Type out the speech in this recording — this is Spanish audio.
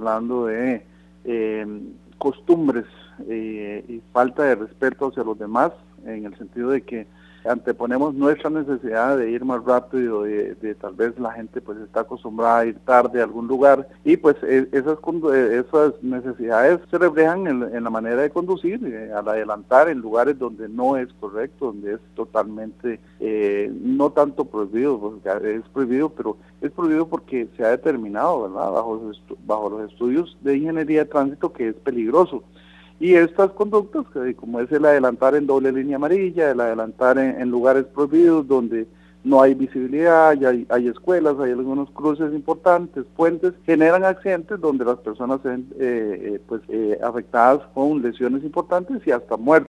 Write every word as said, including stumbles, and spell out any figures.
hablando de eh, costumbres eh, y falta de respeto hacia los demás, en el sentido de que anteponemos nuestra necesidad de ir más rápido, de, de tal vez la gente pues está acostumbrada a ir tarde a algún lugar y pues eh, esas esas necesidades se reflejan en, en la manera de conducir, eh, al adelantar en lugares donde no es correcto, donde es totalmente eh, no tanto prohibido, porque es prohibido, pero es prohibido porque se ha determinado, ¿verdad?, bajo los, bajo los estudios de ingeniería de tránsito, que es peligroso. Y estas conductas, como es el adelantar en doble línea amarilla, el adelantar en, en lugares prohibidos donde no hay visibilidad, y hay, hay escuelas, hay algunos cruces importantes, puentes, generan accidentes donde las personas se ven eh, eh, pues, eh, afectadas con lesiones importantes y hasta muertes.